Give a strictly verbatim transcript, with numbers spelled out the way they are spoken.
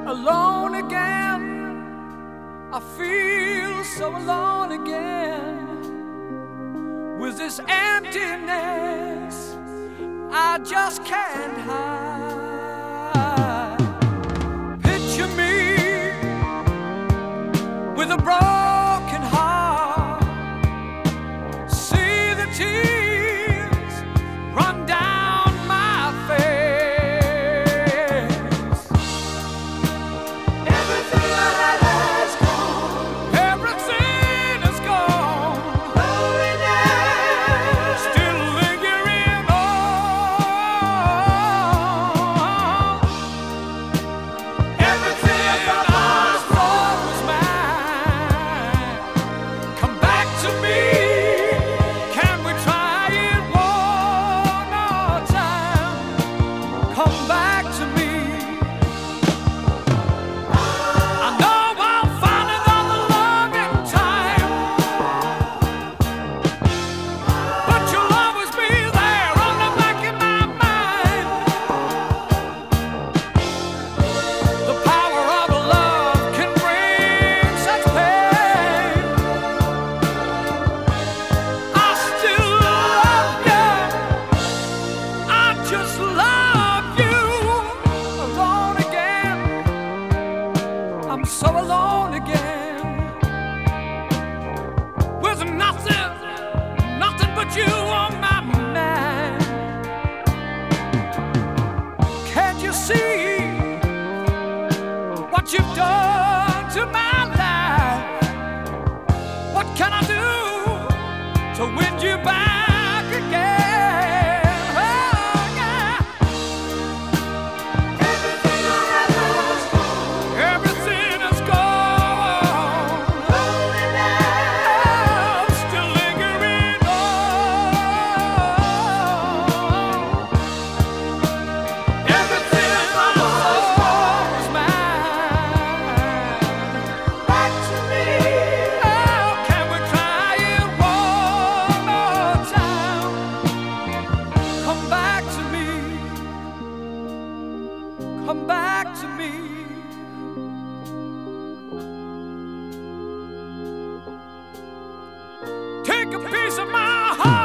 alone again. I feel so alone again. With this emptiness I just can't hide. Picture me with a broken heart. See the tears run down my face. Everything I had is gone. Everything is gone. Loneliness still lingering on. Everything I thought was mine. Come back to me. Can we try it one more time? Come back to me. I know I'll find another love in time, but you'll always be there on the back of my mind. The power of love can bring such pain. I still love you. I just love you. Alone again. I'm so alone again. With nothing, nothing but you on my mind. Can't you see what you've done to my life? What can I do to win you back again? Oh, yeah. Everything I had was gone. Everything is gone. Loneliness still lingering on. Everything I thought was mine. Back to me. Oh, can we try it one more time? Come back to me. Come back to me. Take a piece of my heart.